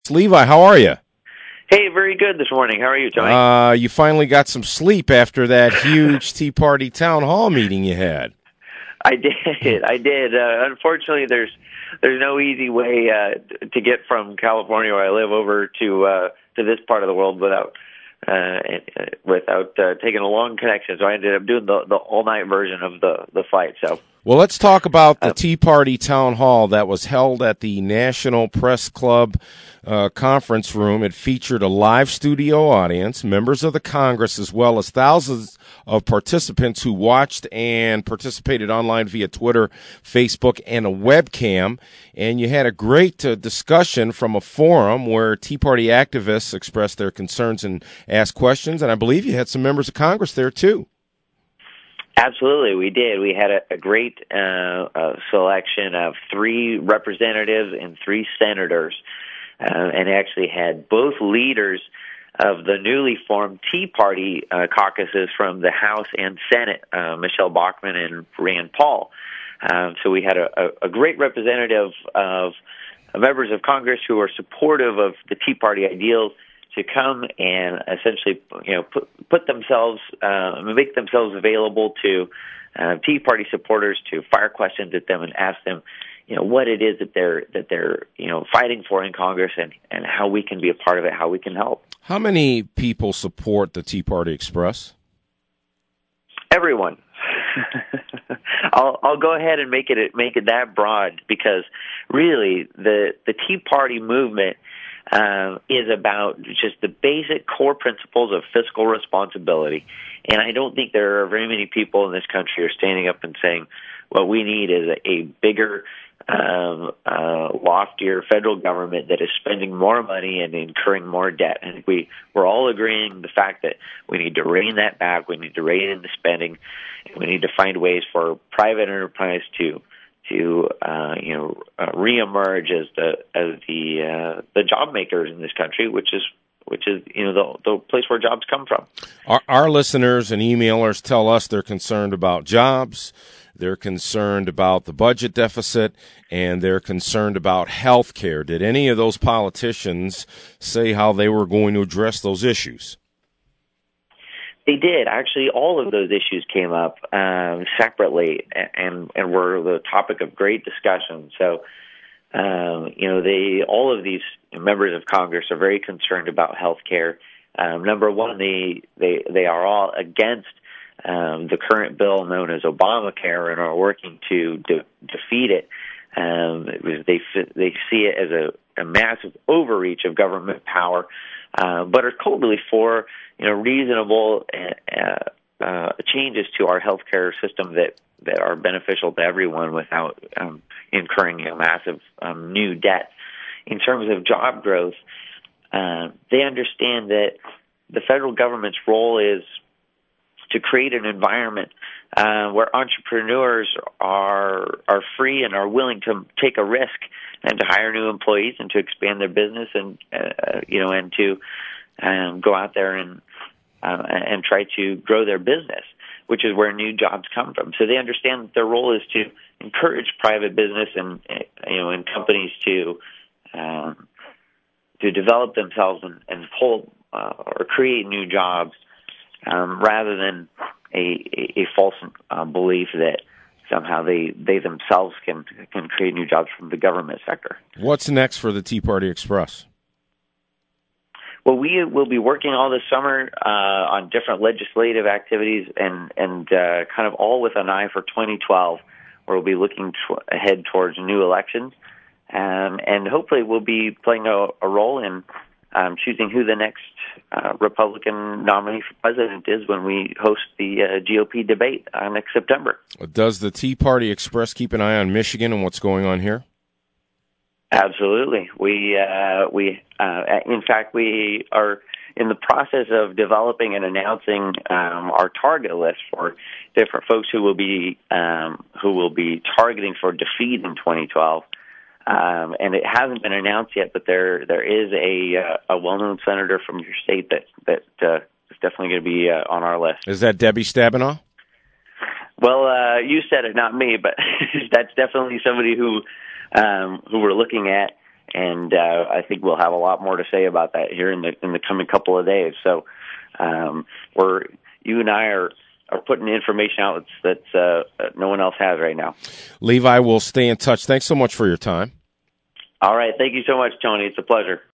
Levi, how are you? Hey, very good this morning. How are you, Tony? You finally got some sleep after that huge Tea Party town hall meeting you had. I did. Unfortunately, there's no easy way to get from California, where I live, over to this part of the world without taking a long connection. So I ended up doing the all night version of the flight. So. Well, let's talk about the Tea Party town hall that was held at the National Press Club conference room. It featured a live studio audience, members of the Congress, as well as thousands of participants who watched and participated online via Twitter, Facebook, and a webcam. And you had a great discussion from a forum where Tea Party activists expressed their concerns and asked questions. And I believe you had some members of Congress there, too. Absolutely, we did. We had a great selection of 3 representatives and 3 senators, and actually had both leaders of the newly formed Tea Party caucuses from the House and Senate, Michelle Bachmann and Rand Paul. So we had a great representative of members of Congress who are supportive of the Tea Party ideals to come and essentially, put themselves, make themselves available to Tea Party supporters to fire questions at them and ask them, what it is that they're fighting for in Congress and how we can be a part of it, how we can help. How many people support the Tea Party Express? Everyone. I'll go ahead and make it that broad, because really the Tea Party movement is about just the basic core principles of fiscal responsibility. And I don't think there are very many people in this country who are standing up and saying what we need is a bigger, loftier federal government that is spending more money and incurring more debt. And we're all agreeing the fact that we need to rein that back, we need to rein in the spending, and we need to find ways for private enterprise to reemerge as the job makers in this country, which is the place where jobs come from. Our listeners and emailers tell us they're concerned about jobs, they're concerned about the budget deficit, and they're concerned about health care. Did any of those politicians say how they were going to address those issues? They did. Actually, all of those issues came up separately and were the topic of great discussion. So, all of these members of Congress are very concerned about health care. Number one, they are all against the current bill known as Obamacare and are working to defeat it. They see it as a massive overreach of government power, but are totally for reasonable changes to our healthcare system that are beneficial to everyone without incurring massive new debt. In terms of job growth, they understand that the federal government's role is to create an environment where entrepreneurs are free and are willing to take a risk and to hire new employees and to expand their business and to go out there and try to grow their business, which is where new jobs come from. So they understand that their role is to encourage private business and companies to develop themselves and pull or create new jobs, rather than a false belief that somehow they themselves can create new jobs from the government sector. What's next for the Tea Party Express? Well, we will be working all this summer on different legislative activities and kind of all with an eye for 2012, where we'll be looking ahead towards new elections. And hopefully we'll be playing a role in choosing who the next Republican nominee for president is when we host the GOP debate next September. Does the Tea Party Express keep an eye on Michigan and what's going on here? Absolutely. In fact, we are in the process of developing and announcing our target list for different folks who will be targeting for defeat in 2012. And it hasn't been announced yet, but there is a well-known senator from your state that is definitely going to be on our list. Is that Debbie Stabenow? Well, you said it, not me, but that's definitely somebody who we're looking at I think we'll have a lot more to say about that here in the coming couple of days. So, you and I are putting information out that no one else has right now. Levi, we'll stay in touch. Thanks so much for your time. All right. Thank you so much, Tony. It's a pleasure.